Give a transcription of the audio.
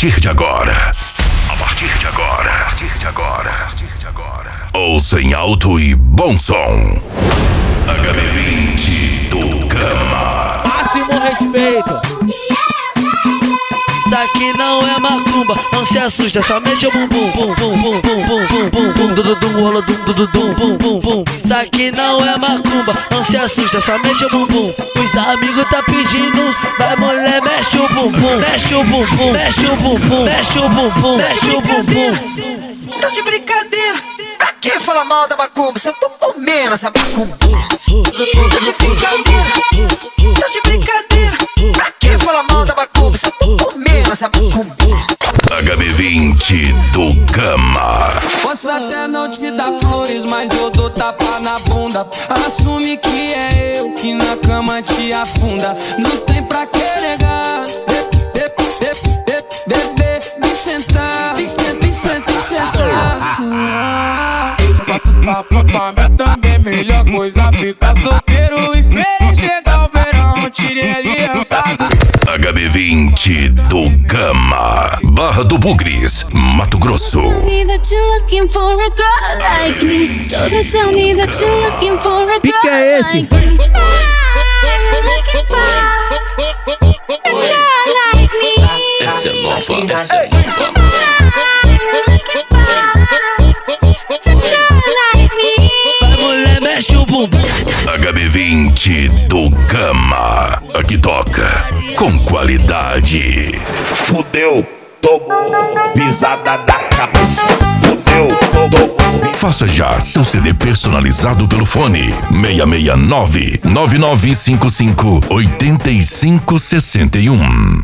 partir de agora. Ouça em alto e bom som. HB20 do Gama. Máximo respeito. Isso aqui não é macumba, não se assusta, só mexe o bumbum, bum bum bum bum bum bum bum bum dududum, rola dum dududum, bum bum bum. Isso aqui não é macumba, não se assusta, só mexe o bumbum. Os amigos tá pedindo, vai mulher, mexe o bumbum, mexe o bumbum, mexe o bumbum, mexe o bumbum, mexe o bumbum. Tá de brincadeira, pra que falar mal da macumba se eu tô comendo essa macumba? Tá de brincadeira, tá de brincadeira, pra que falar mal da macumba se eu tô comendo essa macumba? HB20 do Gama. Posso até não te dar flores, mas eu dou tapa na bunda. Assume que é eu que na cama te afunda. Não tem pra que negar. Bebê, vem sentar. Vem sentar. Pra mim também melhor coisa ficar solteiro. Esperei chegar o verão, tirei aliançado. HB20 do Gama. Barra do Bugres, Mato Grosso. Pique é esse? Essa é nova, essa é nova. Vai mulher, mexe o bumbum. HB20 do Gama. Aqui toca com qualidade. Fudeu, tomou pisada na cabeça. Fudeu, tomou. Faça já seu CD personalizado pelo fone 669-9955-8561.